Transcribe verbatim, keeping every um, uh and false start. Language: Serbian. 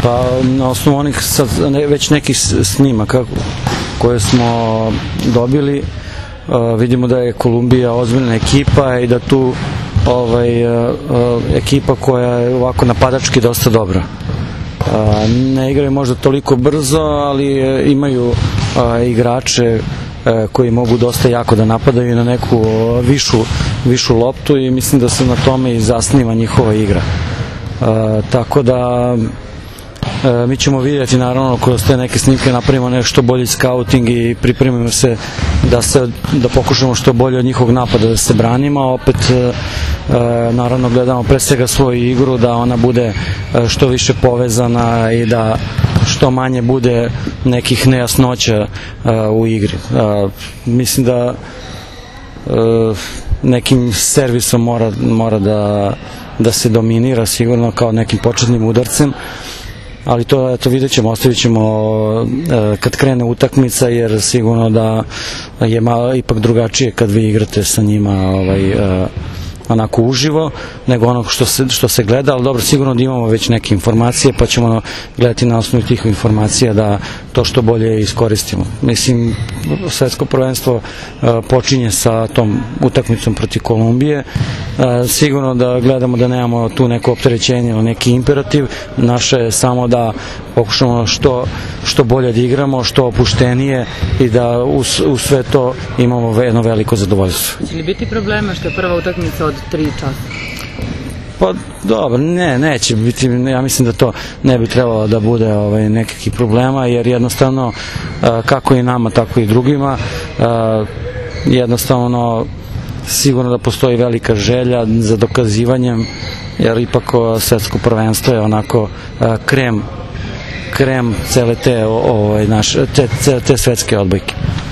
Pa na osnovu onih sad već nekih snimaka koje smo dobili, vidimo da je Kolumbija ozbiljna ekipa i da tu ovaj, ekipa koja je ovako napadački dosta dobra. Ne igraju možda toliko brzo, ali imaju igrače koji mogu dosta jako da napadaju na neku višu, višu loptu i mislim da se na tome i zasniva njihova igra. Tako da mi ćemo vidjeti, naravno, kroz te neke snimke napravimo nešto bolji skauting i pripremimo se da, se, da pokušamo što bolje od njihovog napada da se branimo, a opet naravno gledamo pre svega svoju igru, da ona bude što više povezana i da što manje bude nekih nejasnoća u igri. Mislim da nekim servisom mora, mora da, da se dominira sigurno kao nekim početnim udarcem, ali to, eto, vidjet ćemo, ostavit ćemo kad krene utakmica, jer sigurno da je malo ipak drugačije kad vi igrate sa njima ovaj, onako uživo, nego ono što se, što se gleda, ali dobro, sigurno da imamo već neke informacije, pa ćemo gledati na osnovu tih informacija da to što bolje iskoristimo. Mislim, svetsko prvenstvo počinje sa tom utakmicom protiv Kolumbije, sigurno da gledamo da nemamo tu neko opterećenje ili neki imperativ, naše je samo da pokušamo što, što bolje da igramo, što opuštenije i da uz, uz sve to imamo jedno veliko zadovoljstvo. Će li biti problema što je prva utakmica od tri časa? Pa dobro, ne, neće biti, ja mislim da to ne bi trebalo da bude ovaj, nekakvih problema, jer jednostavno kako i nama, tako i drugima, jednostavno sigurno da postoji velika želja za dokazivanjem, jer ipak svetsko prvenstvo je onako krem krem cele te, ovaj, naš, te, te svetske odbojke.